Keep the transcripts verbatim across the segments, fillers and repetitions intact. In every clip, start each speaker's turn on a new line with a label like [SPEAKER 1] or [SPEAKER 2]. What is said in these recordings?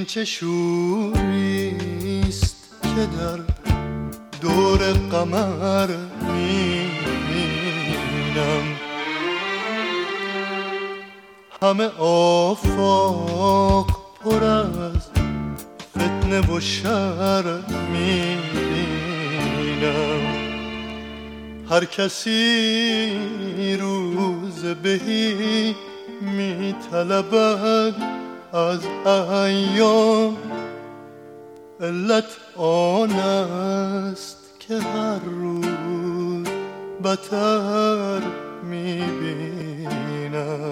[SPEAKER 1] چه شوریست که در دور قمر میبینم، همه آفاق پر از فتنه و شر میبینم. هر کسی روز بهی میطلبد از ایام، علت آن است که هر روز بتر میبینم.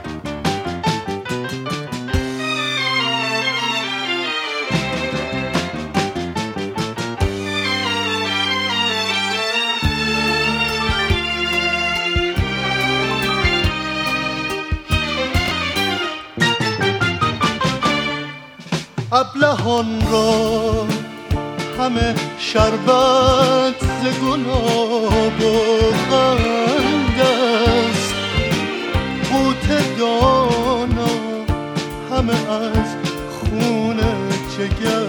[SPEAKER 1] ابلهان را همه شربت ز گلاب و قند است، قوت دانا همه از خون جگر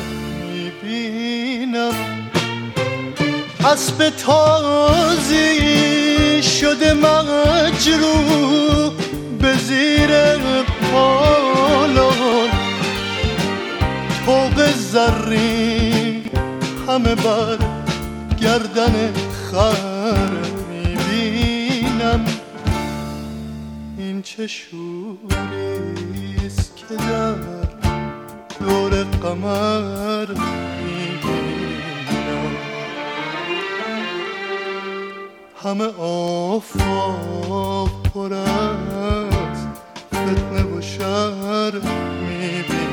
[SPEAKER 1] میبینم. اسب تازی شده مجروح به زیر پالان، طوق زرین همه بر گردن خر میبینم. این چه شوریست که در دور قمر میبینم، همه آفاق پر از فتنه و شر میبینم.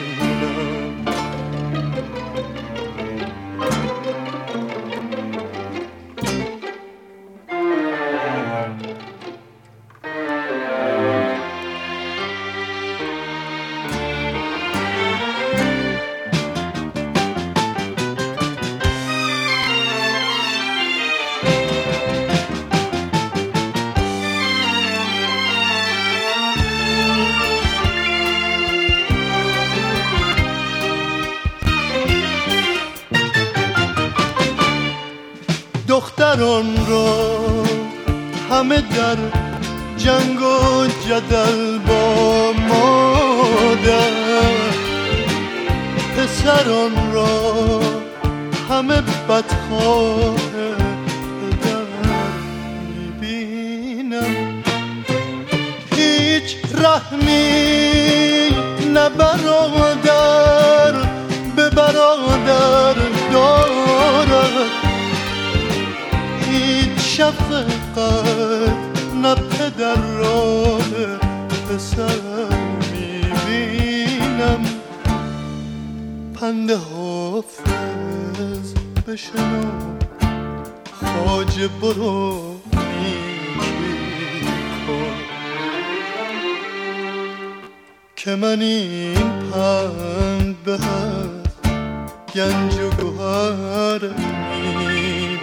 [SPEAKER 1] دختران را همه در جنگ و جدل با مادر، پسران را همه بدخواه پدر میبینم. هیچ رحمی نه برادر به برادر دارد، شفقت نه پدر را پسر میبینم. پند حافظ بشنو خواجه برو نیکی کن، که من این پند به از گنج و گوهر میبینم.